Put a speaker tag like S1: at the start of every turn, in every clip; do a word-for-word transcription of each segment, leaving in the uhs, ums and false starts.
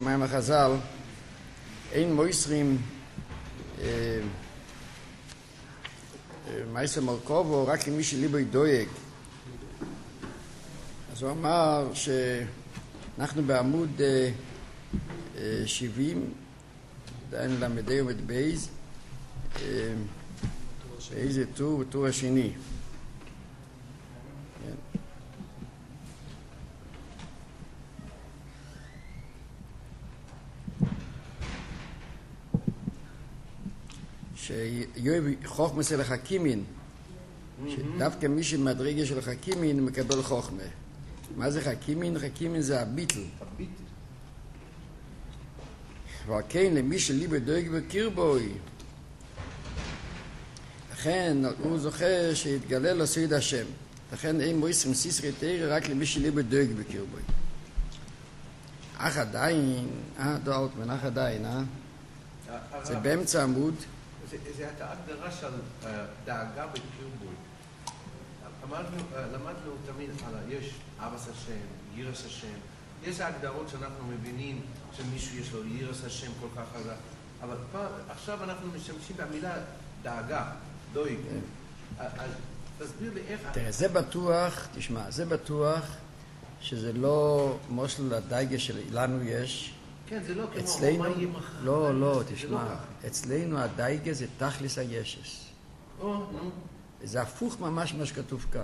S1: מים החז"ל, אין מויסרים מייסר מרכובו רק למי שליבוי דואג. אז הוא אמר שאנחנו בעמוד שבעים, עדיין למדי עומד בייז, באיזה טור, טור השני. שיואב חוכמה של החכימין, שדווקא מי שמדרגה של החכימין מקבל חוכמה. מה זה חכימין? חכימין זה הביטל. ועל כן למי שליבו דואג בקרבוי, לכן הוא זוכה שיתגלה לו סוד השם. לכן אין מויסרים סיסרי תאיר רק למי שליבו דואג בקרבוי. אך עדיין, אה, דואלטמן, אך עדיין, אה? זה באמצע עמוד.
S2: זה ההגדרה של דאגה בקרבוי. למדנו תמיד על יש אבס השם, ירס השם. יש ההגדרות שאנחנו מבינים שמישהו יש לו ירס השם כל כך חזק. אבל עכשיו אנחנו משתמשים במילה דאגה, דואג. אז תסביר לי איך...
S1: תראה, זה בטוח, תשמע, זה בטוח שזה לא מושל הדייגה שלנו יש.
S2: כן, זה לא כמו...
S1: אצלנו, לא, לא, תשמע, אצלנו הדייגה זה תכלס הישס.
S2: או, נו.
S1: זה הפוך ממש מה שכתוב כאן.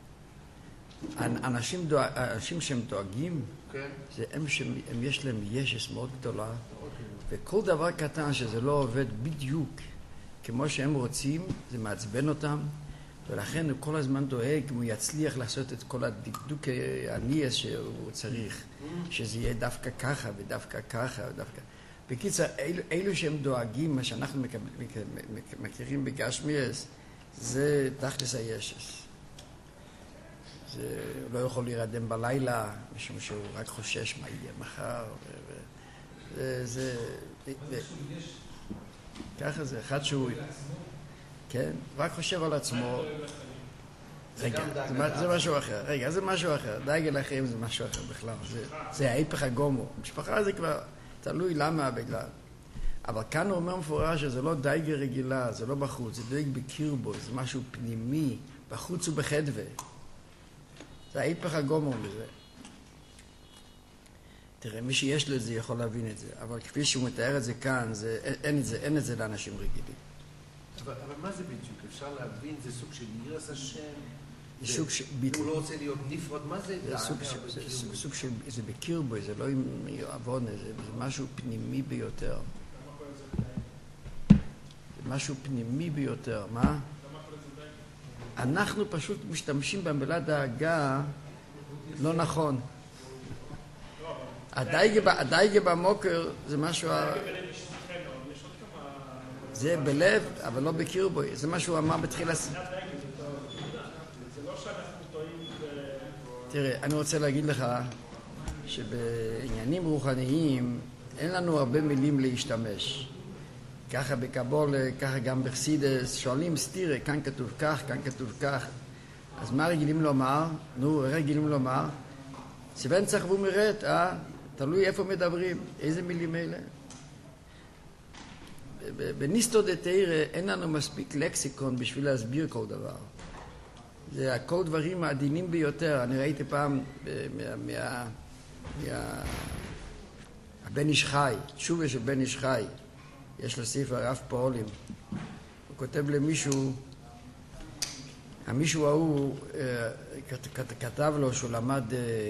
S1: אנשים, דואג, אנשים שהם דואגים,
S2: כן.
S1: זה הם שהם יש להם ישס מאוד גדולה, וכל דבר קטן שזה לא עובד בדיוק כמו שהם רוצים, זה מעצבן אותם, ולכן הוא כל הזמן דואג אם הוא יצליח לעשות את כל הדקדוק הניאס שהוא צריך, שזה יהיה דווקא ככה ודווקא ככה ודווקא. בקיצר, אלו, אלו שהם דואגים, מה שאנחנו מכירים בגשמיאס, זה תכלס הישס. זה לא יכול להירדם בלילה, משום שהוא רק חושש מה יהיה מחר. זה, זה, ככה זה, אחד שהוא... כן, רק חושב על עצמו. רגע, זה משהו אחר. רגע, זה משהו אחר. דאגה לחיים זה משהו אחר בכלל. זה ההיפך הגומו. משפחה זה כבר תלוי למה בגלל. אבל כאן הוא אומר מפורש שזה לא דאגה רגילה, זה לא בחוץ, זה דואג בקרבו, זה משהו פנימי, בחוץ ובחדווה. זה ההיפך הגומו מזה. תראה, מי שיש לו את זה יכול להבין את זה, אבל כפי שהוא מתאר את זה כאן, זה, אין את זה, אין את זה לאנשים רגילים.
S2: אבל, אבל מה זה בדיוק? אפשר להבין, זה סוג של ירס השם?
S1: זה סוג של ביטל.
S2: הוא לא רוצה להיות נפרד, מה זה?
S1: זה סוג של, זה סוג של, זה בקרבו, זה לא עם עוון, זה, זה משהו פנימי ביותר. זה משהו פנימי ביותר, מה? אנחנו פשוט משתמשים במילה דאגה לא נכון. הדייגה במוקר זה משהו... זה בלב, אבל לא בקרבו. זה מה שהוא אמר בתחילה...
S3: זה לא שאנחנו טועים ב...
S1: תראה, אני רוצה להגיד לך שבעניינים רוחניים אין לנו הרבה מילים להשתמש. ככה בקבולה, ככה גם בחסידס, שואלים סתירה, כאן כתוב כך, כאן כתוב כך. אז מה רגילים לומר? נו, רגילים לומר? סיבן צריך והוא מרד, אה? תלוי איפה מדברים, איזה מילים אלה? בניסטו דה תאירה אין לנו מספיק לקסיקון בשביל להסביר כל דבר. זה הכל דברים העדינים ביותר. אני ראיתי פעם מה... מה... מה... הבן איש חי, תשובה של בן איש חי. יש לו ספר רב פועלים. הוא כותב למישהו, המישהו ההוא כתב לו שהוא למד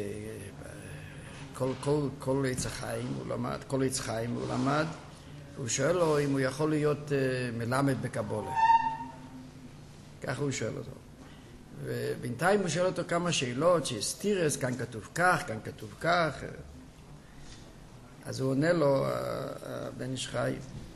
S1: כל, כל, כל עץ החיים, הוא למד, כל עץ חיים הוא למד, הוא שואל לו אם הוא יכול להיות מלמד בקבולה. ככה הוא שואל אותו. ובינתיים הוא שואל אותו כמה שאלות, שסתירס, כאן כתוב כך, כאן כתוב כך. אז הוא עונה לו, הבן איש חי,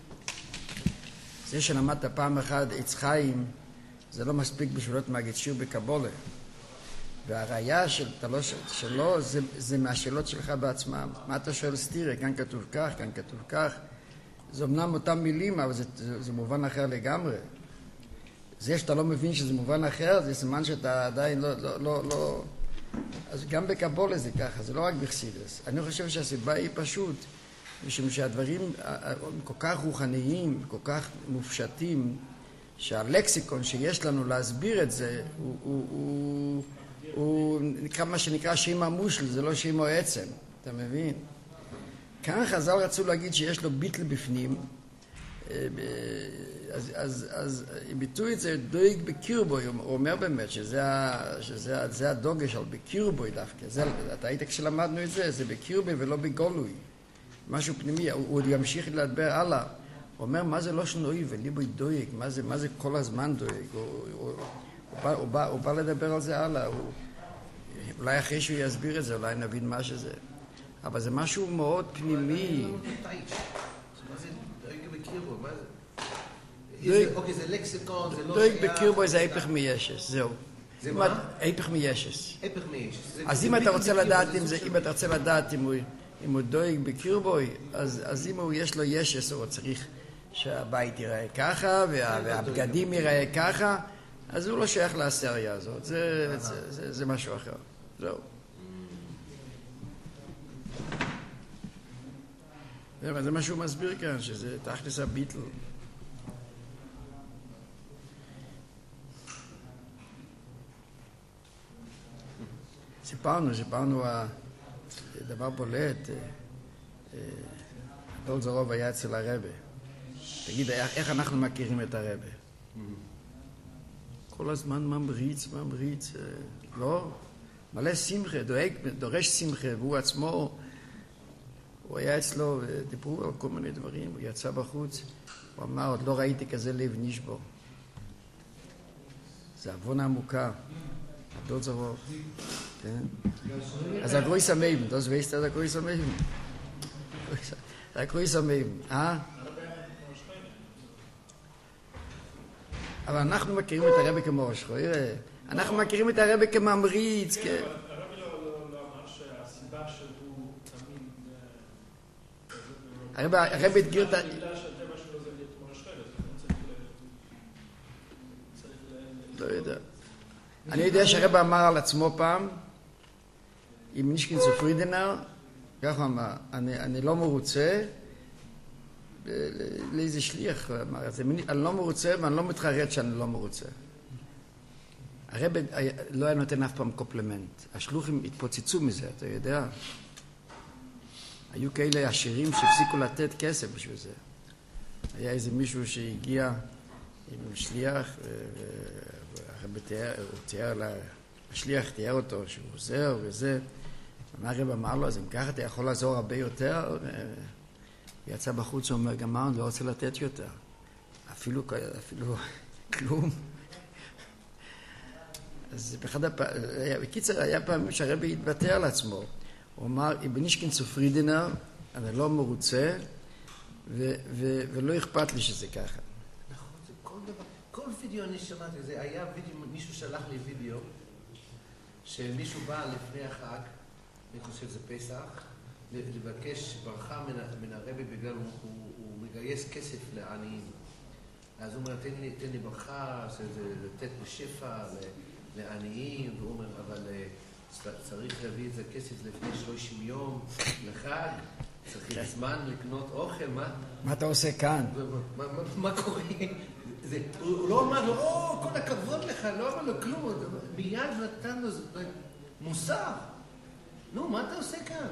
S1: זה שלמדת פעם אחת עץ חיים, זה לא מספיק בשביל להיות מגיד שיר בקבולה. והראיה של, לא, שלו זה, זה מהשאלות שלך בעצמם. מה אתה שואל סתירה? כאן כתוב כך, כאן כתוב כך. זה אמנם אותם מילים, אבל זה, זה, זה מובן אחר לגמרי. זה שאתה לא מבין שזה מובן אחר, זה סימן שאתה עדיין לא... לא, לא, לא אז גם בקבולה זה ככה, זה לא רק בחסידות. אני חושב שהסיבה היא פשוט משום שהדברים כל כך רוחניים, כל כך מופשטים, שהלקסיקון שיש לנו להסביר את זה, הוא, הוא, הוא, הוא נקרא מה שנקרא שם המושל, זה לא שם העצם, אתה מבין? כאן חז"ל רצו להגיד שיש לו ביטל בפנים, אז, אז, אז ביטוי את זה דויג בקירבוי, הוא אומר באמת שזה, שזה, זה הדוגש על בקירבוי דווקא, זה, אתה היית כשלמדנו את זה, זה בקירבוי ולא בגולוי, משהו פנימי, הוא, הוא ימשיך לדבר הלאה, הוא אומר מה זה לא שנוי וליבוי דויג, מה זה, מה זה כל הזמן דויג, הוא, הוא, הוא, הוא, בא, הוא, בא, הוא בא לדבר על זה הלאה, הוא, אולי אחרי שהוא יסביר את זה, אולי נבין מה שזה, אבל זה משהו מאוד פנימי.
S2: אוקיי, זה לקסיקון, זה לא...
S1: דויג בקירבוי זה ההפך מישס, זהו.
S2: זה מה?
S1: ההפך מישס.
S2: הפך מישס.
S1: אז אם אתה רוצה לדעת אם זה, אם אתה רוצה לדעת אם הוא, אם הוא דויג בקירבוי, אז, אז אם הוא יש לו ישס, הוא צריך שהבית ייראה ככה, וה, והבגדים ייראה ככה, אז הוא לא שייך לעשריה הזאת. זה, זה, זה, זה משהו אחר. זהו. זה מה שהוא מסביר כאן, שזה תכלס הביטל. סיפרנו, סיפרנו דבר בולט, דור זרוב היה אצל הרבה. תגיד, איך אנחנו מכירים את הרבה? כל הזמן ממריץ, ממריץ, לא? מלא שמחה, דואג, דורש שמחה, והוא עצמו, הוא היה אצלו, דיברו על כל מיני דברים, הוא יצא בחוץ, הוא אמר, עוד לא ראיתי כזה לב נשבור. זה עוונה עמוקה. דור זרוב. אז הגרויס המייבן, das weißt du, der Größer Meiben? Der Größer Meiben, אה? אבל אנחנו מכירים את הרבי כמו ראשו, אנחנו מכירים את הרבי כממריץ.
S3: הרבי לא אמר שהסיבה שהוא תמיד...
S1: הרבי הדגיר את...
S3: בגלל שהטבע שלו זה להיות כמו ראשו, צריך...
S1: לא יודע. אני יודע שהרבי אמר על עצמו פעם, אם נשכין צופרידנר, כך הוא אמר, אני, אני לא מרוצה, לאיזה שליח הוא אמר, אני לא מרוצה ואני לא מתחרט שאני לא מרוצה. הרבי לא היה נותן אף פעם קופלמנט, השלוחים התפוצצו מזה, אתה יודע. היו כאלה עשירים שהפסיקו לתת כסף בשביל זה. היה איזה מישהו שהגיע עם שליח, הרבי תיאר, הוא תיאר לה, השליח תיאר אותו שהוא עוזר וזה, הרב אמר לו, אז אם ככה אתה יכול לעזור הרבה יותר, יצא בחוץ, הוא אומר, גם מה, אני לא רוצה לתת יותר. אפילו, אפילו כלום. אז באחד הפעמים, בקיצר, היה פעמים שהרבי התבטא על עצמו. הוא אמר, אם בנישקין צופרידנר, אני לא מרוצה, ו- ו- ולא אכפת לי שזה ככה.
S2: נכון, זה כל דבר, כל וידאו אני שמעתי, זה היה וידאו, מישהו שלח לי וידאו, שמישהו בא לפני החג, אני חושב שזה פסח, לבקש ברכה מן הרבי בגלל הוא, הוא, הוא מגייס כסף לעניים. אז הוא אומר, תן לי, תן לי ברכה, שזה לתת בשפע לעניים, והוא אומר, אבל צריך להביא את זה כסף לפני שלושים יום לחג, צריך זמן לקנות אוכל, מה?
S1: מה אתה עושה כאן?
S2: מה, מה, מה קורה? זה, הוא לא אמר לו, או, כל הכבוד לך, לא אמר לו כלום, מיד נתן לו מוסר. נו, מה אתה עושה כאן?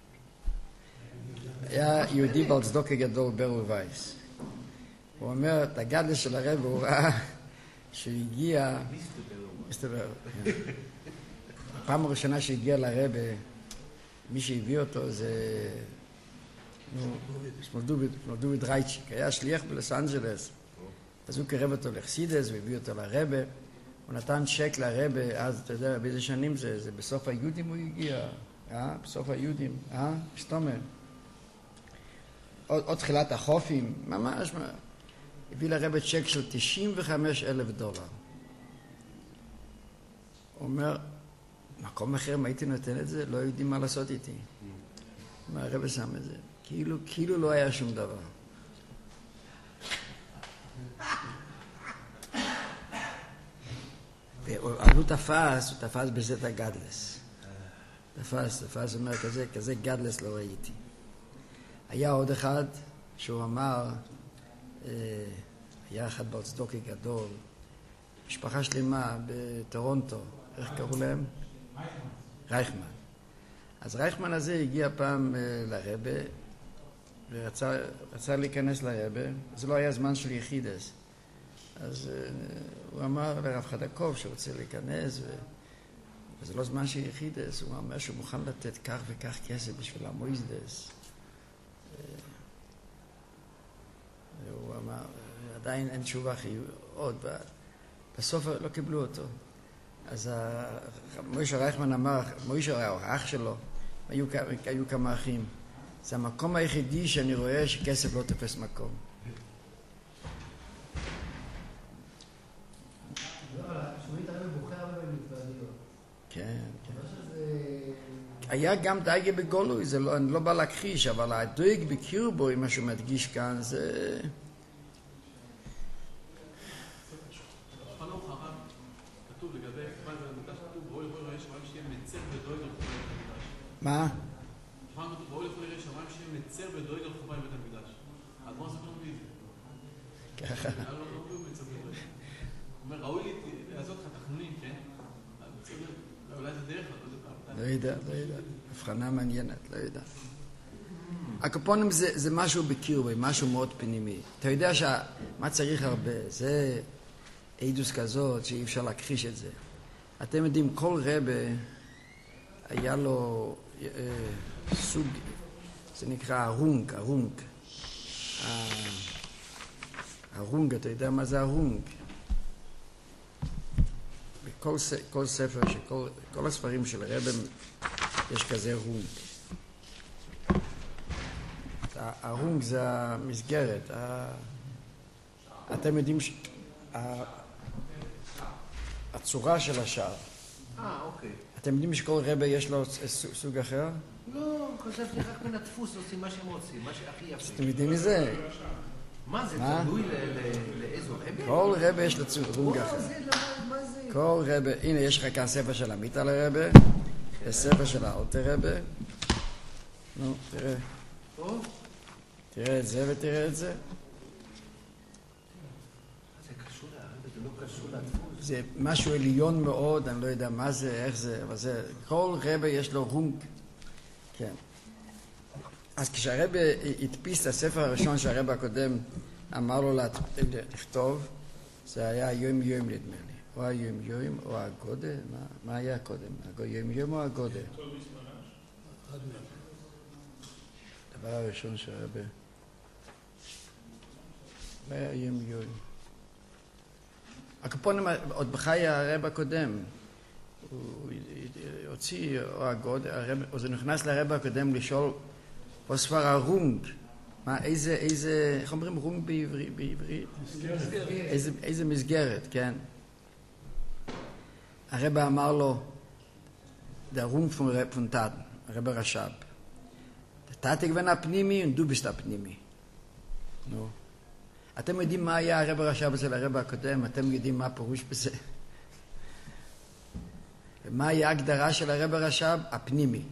S1: היה יהודי בעל צדוקה גדול, ברל וייס. הוא אומר, את הגדלה של הרב, הוא ראה שהוא הגיע... מסתבר. הפעם הראשונה שהגיע לרב, מי שהביא אותו זה... נו, שמולדוביד רייצ'יק. היה שליח בלוס אנג'לס. אז הוא קרב אותו לחסידס, הוא הביא אותו לרב. הוא נתן צ'ק לרב, אז אתה יודע, באיזה שנים זה? זה בסוף היהודים הוא הגיע. אה? בסוף היהודים. אה? מסתומר. עוד, עוד תחילת החופים. ממש מה. הביא לרב צ'ק של תשעים וחמישה אלף דולר. הוא אומר, מקום אחר, אם הייתי נותן את זה, לא יודעים מה לעשות איתי. מה הרב שם את זה? כאילו, כאילו לא היה שום דבר. אבל הוא תפס, הוא תפס בזה את הגדלס. תפס, תפס, אומר, כזה, כזה גדלס לא ראיתי. היה עוד אחד שהוא אמר, היה אחד בארצות גדול, משפחה שלמה בטורונטו, איך קראו להם? רייכמן. רייכמן. אז רייכמן הזה הגיע פעם לרבה, ורצה רצה להיכנס לרבה, זה לא היה זמן של יחידס. אז הוא אמר לרב חדקוב שרוצה להיכנס, ו... וזה לא זמן של יחידס, הוא אומר שהוא מוכן לתת כך וכך כסף בשביל המויזדס. והוא אמר, עדיין אין תשובה חיוב, עוד, בסוף לא קיבלו אותו. אז מוישה רייכמן אמר, מוישה הוא האח שלו, היו, היו כמה אחים. זה המקום היחידי שאני רואה שכסף לא תופס מקום.
S4: שומעים את הרב בוכה הרבה במתוועדיות.
S1: כן, כן. היה גם דייגה בגולוי, זה לא, אני לא בא להכחיש, אבל הדייג בקירבו, מה שהוא מדגיש כאן, זה...
S5: חנוך הרב, כתוב לגבי, מה זה המקדש, כתוב, בואו יכול לראה שמיים שיהיה מצר ודואג על חובה בית המקדש.
S1: מה?
S5: בואו יכול לראה שמיים שיהיה מצר ודואג על חובה בית המקדש. אז מה זה לא מביא את זה?
S1: ככה.
S5: אני לא מביא מצר ודואג. הוא אומר, ראוי לי לעשות לך תחנונים, כן? אולי זה דרך,
S1: לא יודע, לא יודע. הבחנה מעניינת, לא יודע. הקופונים זה, זה משהו בקירבי, משהו מאוד פנימי. אתה יודע שמה צריך הרבה, זה עדוס כזאת שאי אפשר להכחיש את זה. אתם יודעים, כל רבה היה לו אה, סוג, זה נקרא ארונג, ארונג. ארונג, אתה יודע מה זה ארונג? בכל כל ספר, שכל, כל הספרים של רבם יש כזה ארונג. הארונג זה המסגרת. אתם יודעים הצורה של השער.
S2: אה, אוקיי.
S1: אתם יודעים שכל רבה יש לו סוג אחר?
S2: לא, חשבתי רק מן הדפוס עושים מה שהם רוצים, מה שהכי יפה.
S1: אתם יודעים מזה?
S2: מה זה, תלוי לאיזו רבה?
S1: כל רבה יש לו ארונג אחר.
S2: מה זה?
S1: כל רבה, הנה יש לך כאן ספר של המיטה לרבה, יש ספר של האלטר רבה. נו, תראה. תראה את זה ותראה את זה.
S2: זה קשור להרבה, זה לא קשור לדפוס. זה
S1: משהו עליון מאוד, אני לא יודע מה זה, איך זה, אבל זה, כל רבה יש לו רונג. כן. אז כשהרבה הדפיס את הספר הראשון שהרבה הקודם אמר לו לכתוב, זה היה יום יום נדמה לי. או היום יום או הגודה, מה, מה היה קודם? יום יום או הגודה? הדבר הראשון שהרבה היה יום יום. הקופונים עוד בחיי הרב הקודם, הוא הוציא או הגוד, או זה נכנס לרב הקודם לשאול פה ספר הרונג, מה, איזה, איזה, איך אומרים רונג בעברית? איזה, איזה מסגרת, כן. הרב אמר לו, der Rung von, von Taten, הרב רש"ב. Der Tate gewinnt הפנימי, und du bist הפנימי. נו. אתם יודעים מה היה הרב רש"ב אצל הרב הקודם? אתם יודעים מה הפירוש בזה? ומה היה ההגדרה של הרב רש"ב? הפנימי.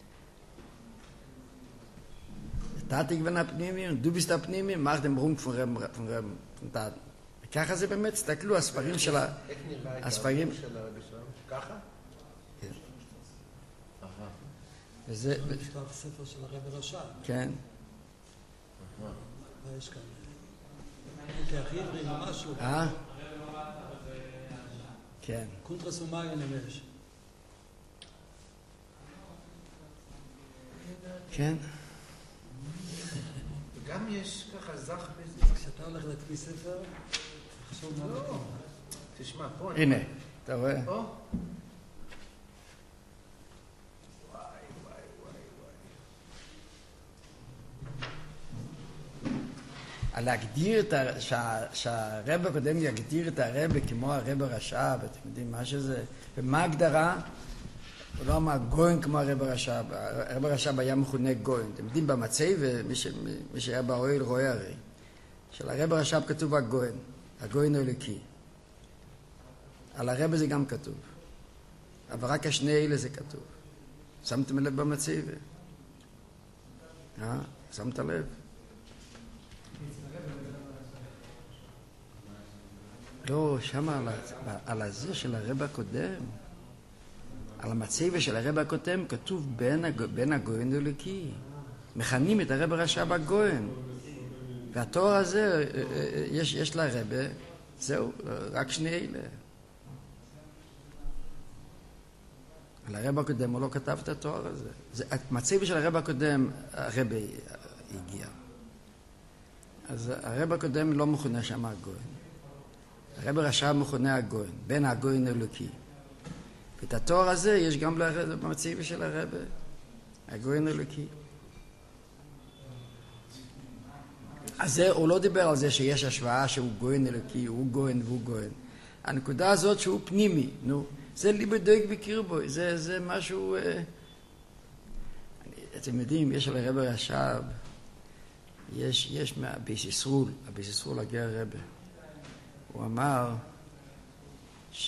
S1: Tate gewinnt הפנימי, und du bist הפנימי, mach dem Rung von, von, von Taten. וככה זה באמת, תסתכלו, הספרים של ה...
S2: איך נראה את
S1: הספרים...
S2: של הרב שם? ככה?
S1: כן.
S2: אהה.
S1: וזה...
S4: זה נכתב ספר של הרב רש"ב.
S1: כן.
S4: מה יש כאן? כהכי עברי משהו.
S1: אה? כן.
S4: קונטרס ומאגן נמש.
S1: כן.
S2: וגם יש ככה זך בזה.
S4: כשאתה הולך להדפיס ספר, תחשוב מה
S2: לא.
S4: מתאים.
S2: תשמע, פה...
S1: הנה, אתה רואה?
S2: פה? וואי, וואי, וואי, וואי.
S1: להגדיר את ה... שהרב הקודם יגדיר את הרב כמו הרב הרש"ב, אתם יודעים מה שזה? ומה ההגדרה? הוא לא אמר גוין כמו הרב הרש"ב, הרב הרש"ב היה מכונה גוין. אתם יודעים במצי, ומי שהיה באוהל רואה הרי, של הרב הרש"ב כתוב הגוין, הגוין האלוקי. על הרב זה גם כתוב, אבל רק השני אלה זה כתוב. שמתם לב במצי? אה? שמת לב? לא, שם על, על הזה של הרב הקודם, על המצבה של הרב הקודם, כתוב בין, בין הגויין ללוקי. מכנים את הרב הרש"ב הגויין. והתואר הזה, יש, יש לרב, זהו, רק שני אלה. על הרב הקודם הוא לא כתב את התואר הזה. זה, המצבה של הרב הקודם, הרב הגיע. אז הרב הקודם לא מכונה שם הגויין. הרב הרש"ב מכונה הגויין, בין הגויין אלוקי. ואת התואר הזה יש גם במצבה של הרב, הגויין אלוקי. אז זה, הוא לא דיבר על זה שיש השוואה שהוא גויין אלוקי, הוא גויין והוא גויין. הנקודה הזאת שהוא פנימי, נו, זה ליבו דויק בקרבו, זה, זה משהו... אה, אתם יודעים, יש על הרב הרש"ב, יש, יש מהביס ישרול, הביס ישרול הגר הרב. הוא אמר ש...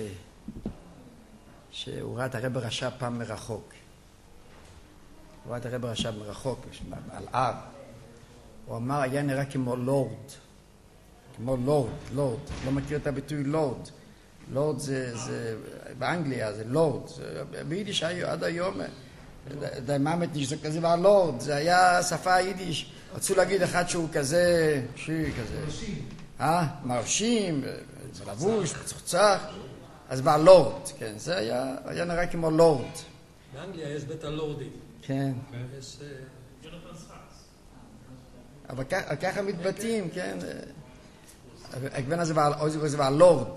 S1: שהוא ראה את הרב הרש"ב פעם מרחוק. הוא ראה את הרב הרש"ב מרחוק, על אב. הוא אמר, היה נראה כמו לורד. כמו לורד, לורד. לא מכיר את הביטוי לורד. לורד זה, זה, באנגליה זה לורד. זה, ביידיש היה עד היום, דייממת נשזו כזה והלורד. זה היה שפה היידיש. רצו להגיד אחד שהוא כזה, שי כזה. אה? מרשים, לבוש, מצוחצח. אז בא לורד, כן. זה היה, היה נראה כמו לורד.
S4: באנגליה יש בית הלורדים.
S1: כן.
S4: יש...
S1: אבל ככה מתבטאים, כן. הכוון הזה זה הלורד.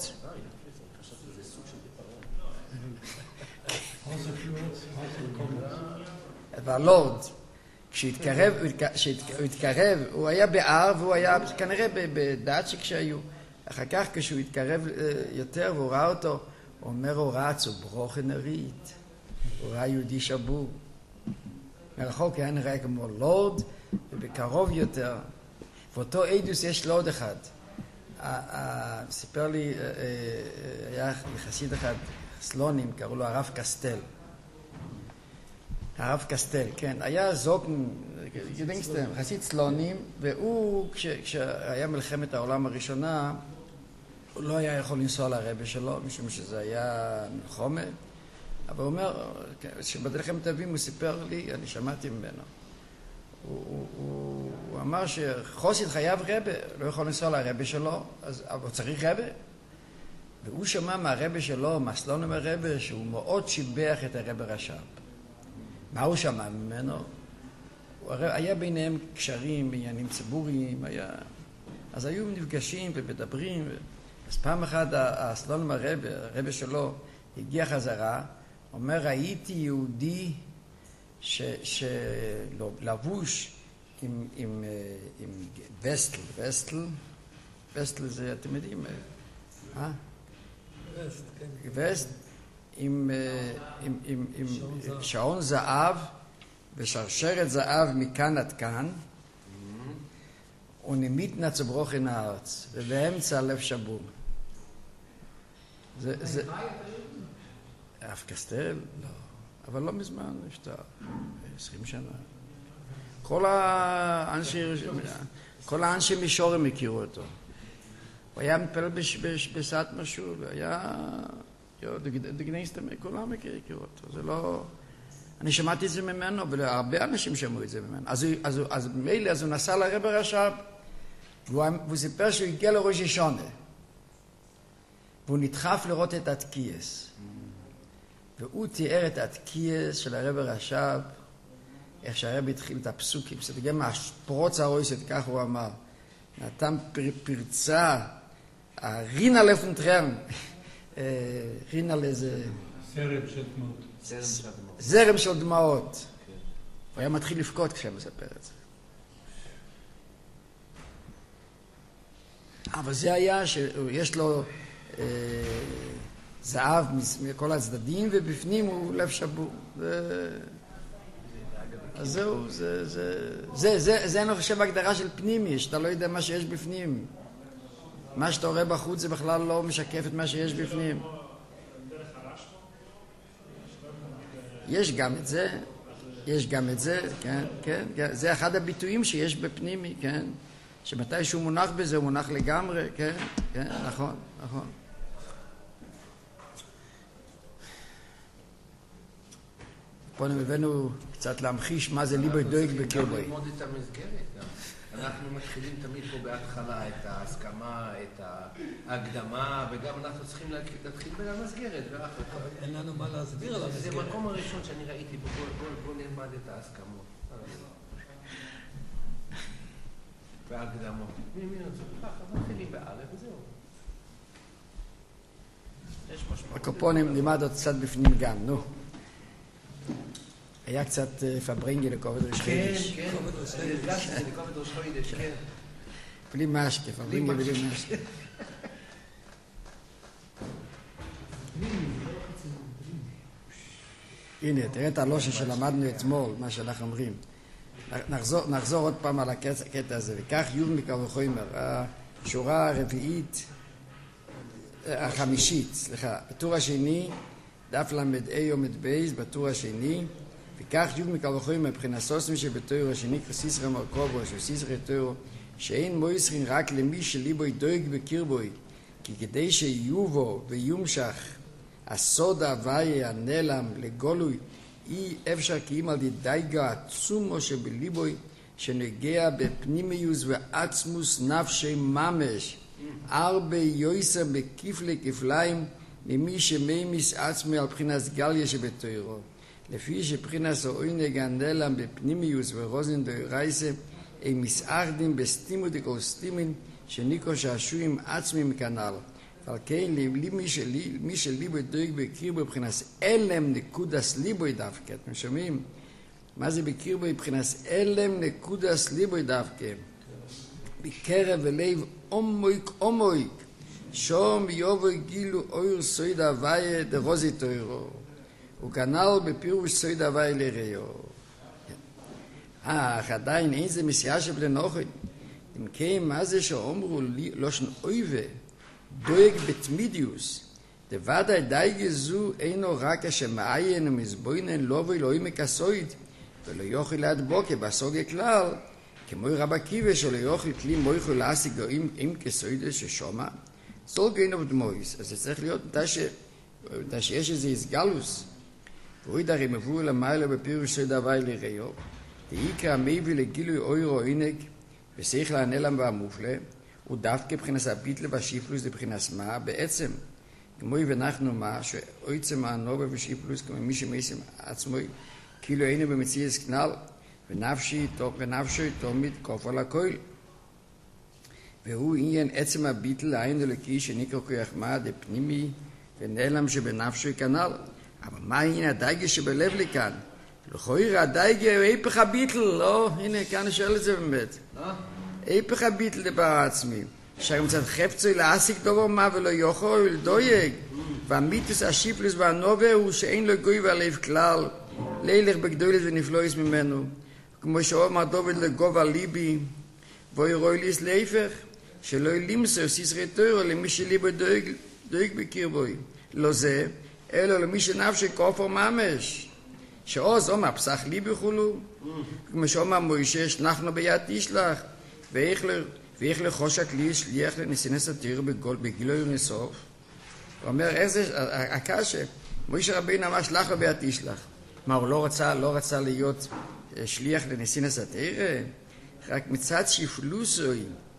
S1: והלורד, כשהתקרב, הוא התקרב, הוא היה בער והוא היה כנראה בדעת שכשהיו. אחר כך כשהוא התקרב יותר והוא ראה אותו, הוא אומר, הוא ראה צו ברוכן הרית. הוא ראה יהודי שבור. מרחוק היה נראה כמו לורד, ובקרוב יותר. ואותו עדוס יש לו עוד אחד. סיפר לי, היה חסיד אחד, סלונים, קראו לו הרב קסטל. הרב קסטל, כן. היה זוקן, יודינגסטם, חסיד סלונים, והוא, כשהיה מלחמת העולם הראשונה, הוא לא היה יכול לנסוע לרבא שלו, משום שזה היה מלחומת. אבל הוא אומר, שבמלחמת האבים הוא סיפר לי, אני שמעתי ממנו. הוא, הוא, הוא, הוא אמר שחוסיד חייב רבא, לא יכול לנסוע לרבא שלו, אז הוא צריך רבא. והוא שמע מהרבא שלו, מהסלונים הרבא, שהוא מאוד שיבח את הרבא רש"ב. מה הוא שמע ממנו? הוא, היה ביניהם קשרים, בעניינים ציבוריים, היה... אז היו נפגשים ומדברים. אז פעם אחת הסלונים הרבא, הרבא שלו, הגיע חזרה, אומר, ראיתי יהודי שלבוש עם, עם, עם וסטל, וסטל, וסטל זה, אתם יודעים, אה?
S4: וסט, כן.
S1: וסט עם, עם, עם, עם שעון זהב ושרשרת זהב מכאן עד כאן, ונמיתנה צברוכן הארץ, ובאמצע לב שבור. זה, זה... אף קסטל? לא. אבל לא מזמן, נפטר. עשרים שנה. כל האנשי, כל האנשי מישורים הכירו אותו. הוא היה מפעל בסעת משהו, והיה... דגניסטם, כולם הכירו אותו. זה לא... אני שמעתי את זה ממנו, והרבה אנשים שמעו את זה ממנו. אז, אז, אז מילא, אז הוא נסע לרב הרש"ב, והוא, והוא סיפר שהוא הגיע לראש השונה. והוא נדחף לראות את התקייס. והוא תיאר את התקייס של הרב הרש"ב, איך שהרב התחיל את הפסוקים, זה גם מהפרוץ הרויסת, כך הוא אמר, נתן פר, פרצה, רינה לפנטרם, רינה לאיזה...
S3: סרם של דמעות.
S1: זרם של דמעות. הוא היה מתחיל לבכות כשהם מספר את זה. אבל זה היה שיש לו אה, זהב מכל הצדדים, ובפנים הוא לב שבור. זה... אז זהו, זה, זה, זה, זה, זה אני חושב הגדרה של פנימי, שאתה לא יודע מה שיש בפנים. מה שאתה רואה בחוץ זה בכלל לא משקף את מה שיש בפנים. יש גם את זה, יש גם את זה, כן, כן, זה אחד הביטויים שיש בפנימי, כן, שמתי שהוא מונח בזה, הוא מונח לגמרי, כן, כן, נכון, נכון. פה הבאנו קצת להמחיש מה זה ליבוי דואג בקרבוי.
S2: אנחנו ללמוד את המסגרת גם. אנחנו מתחילים תמיד פה בהתחלה את ההסכמה, את ההקדמה, וגם אנחנו צריכים להתחיל במסגרת.
S4: אין לנו מה להסביר על המסגרת.
S2: זה המקום הראשון שאני ראיתי, בוא נלמד את ההסכמות. וההקדמות. מי מי רוצה? ככה, מתחילים באלף וזהו. יש משמעות.
S1: הקופונים לימד עוד קצת בפנים גם, נו. היה קצת פברינגי לכובד ראש חודש.
S2: כן, כן, הרגשתי זה לכובד ראש חודש, כן.
S1: בלי משקה, פברינגי בלי משקה. הנה, תראה את הלושן שלמדנו אתמול, מה שאנחנו אומרים. נחזור, נחזור עוד פעם על הקטע הזה, וכך יוב מקו וחומר, השורה הרביעית, החמישית, סליחה, בטור השני, דף למד אי עומד בייס, בטור השני, וכך יוב מקו וחומר, מבחינת סוסים שבתור השני, כסיסרא מרכובו, שסיסרא תור, שאין מויסרין רק למי שליבוי דואג בקרבוי, כי כדי שיובו ויומשך הסוד ההוויה הנעלם לגולוי, אי אפשר כי אם על די דייגה עצומו שבליבוי שנגע בפנימיוס ועצמוס נפשי ממש ארבע יויסר בכפלי כפליים ממי שמימיס עצמי על בחינס גליה שבתוירו לפי שבחינס העונג הנעלם בפנימיוס ורוזן דוירייסה הם מסערדים בסטימו דקוסטימין שניקו שעשויים עצמי מכנל אבל כן, מי שליבוי דואג בקרבוי מבחינת אלם נקודס ליבוי דווקא. אתם שומעים? מה זה בקרבוי מבחינת אלם נקודס ליבוי דווקא? בקרב ולב עומק עומק שום יובוי גילו אור סויד הוויה דרוזי תוירו וכנ"ל בפירוש סויד הוויה לראיו. אה, אך עדיין אין זה מסיעה שבלי נוחי. אם כן, מה זה שאומרו לא שנו אויבה דואג בתמידיוס, דוודאי דייגה זו אינו רק אשר מעיין ומזבוינן לא ואלוהי מקסוית, ולא יוכל להדבוקה בסוגי כלל, כמו רבא קיבה שלא יוכל כלי מויכו להשיג עם כסוידה ששומע, זול גאינו בדמויס, אז זה צריך להיות מתי שיש איזה הסגלוס, והוא ידערי מבוא למעלה בפירוש סויד הווי לראיו, דעיקרא מביא לגילוי אוירו עינג, ושכל הנעלם והמופלא, הוא דווקא מבחינת הביטל והשיפלוס לבחינת מה בעצם כמו ואנחנו מה שעצם הנובה ושיפלוס כמו מי שמייסם עצמו כאילו היינו במציאות כנל ונפשי ונפשי תומית כוף על הכל והוא עניין עצם הביטל היינו לכי שנקרא כוח מה דפנימי ונעלם שבנפשי כנל אבל מה העניין הדייגה שבלב לי כאן לכויר הדייגה הוא היפך הביטל לא הנה כאן נשאל את זה באמת היפך הביטל דבר עצמי, שגם קצת חפצוי להשיג דבר מה ולא יכול דויג, והמיתוס השיפלוס והנובה הוא שאין לו גוי והלב כלל, לילך בגדולת ונפלויס ממנו, כמו שאומר דוד לגובה ליבי, ואוי ליס להפך, שלא ילימסר סיסרי תוירו למי שליבו דויג, דויג בקרבוי, לא זה, אלא למי שנפשי כופר ממש, שעוז אומר פסח ליבי חולו, כמו שאומר מוישש נחנו ביד תשלח, ואיך לחוש הכלי שליח לניסינס התיר בגול בגילוי ונסוף הוא אומר איך זה הקשה מוישה רבינו אמר שלח לו ביד תשלח מה הוא לא רצה לא רצה להיות שליח לניסינס התיר רק מצד שיפלוסוי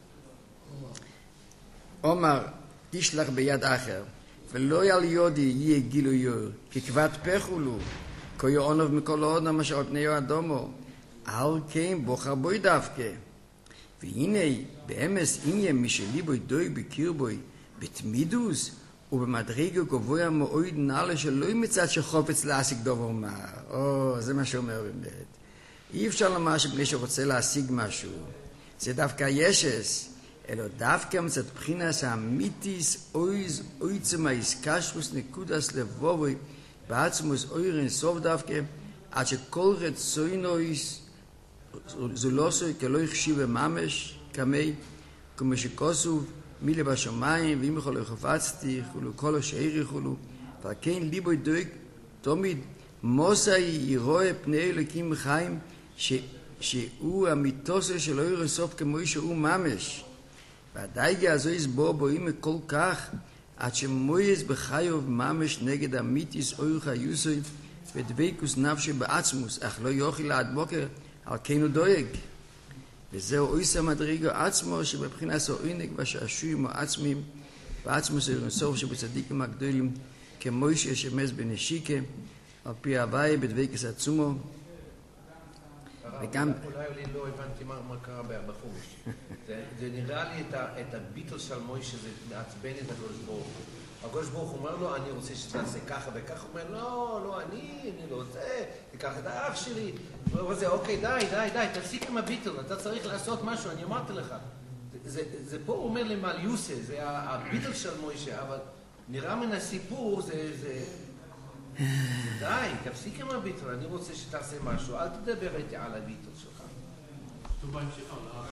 S1: אומר תשלח ביד אחר ולא יל יודי יהיה גילוי ככבת פחולו כוי עונב מכל העונה מה שעוד פניו אדומו על כן בוחר בוי דווקא והנה באמס עניין מי שליבוי דוי בקרבוי בתמידוס ובמדרגה גבוה מאוד נעלה שלא מצד שחופץ להשיג דבר מה או זה מה שאומר באמת אי אפשר לומר שבלי שרוצה להשיג משהו זה דווקא ישס אלא דווקא מצד בחינס האמיתיס אויז אויצם האיסקשוס נקודס לבובוי בעצמוס אוירן סוף דווקא עד שכל רצוינויס זו לא סוי כלא יחשיב ממש כמי כמו שכוסוב מילה בשמיים ואם יכול לחפצתי חולו כל השעיר חולו וכן ליבוי דויג תמיד מוסא ירואה פני אלוקים חיים, ש, שהוא המיתוסו של אור הסוף כמו שהוא ממש. והדייגה הזו יסבור בואים כל כך, עד שמויס בחיוב ממש נגד המיתיס אור חיוסוי, ודבקוס נפשי בעצמוס, אך לא יוכל עד בוקר, על כן הוא דואג. וזהו אויסא מדרגו עצמו, שבבחינת עונג והשעשועים העצמיים, ועצמוס אור הסוף שבצדיקים הגדולים, כמו שישמש בנשיקה, על פי הוואי בדבקוס עצומו.
S2: וגם... אולי אני לא הבנתי מה קרה בחומש. זה נראה לי את הביטל של מוישה, זה מעצבן את הקדוש ברוך הוא. הקדוש ברוך הוא אומר לו, אני רוצה שתעשה ככה וככה. הוא אומר, לא, לא אני, אני לא רוצה, תיקח את האח שלי. הוא אומר, אוקיי, די, די, די, תפסיק עם הביטל, אתה צריך לעשות משהו, אני אמרתי לך. זה פה הוא אומר למעל יוסה, זה הביטל של מוישה, אבל נראה מן הסיפור, זה... די, תפסיק עם הביטל, אני רוצה שתעשה משהו, אל תדבר איתי על הביטל שלך.
S5: כתוב בהמשך, אבל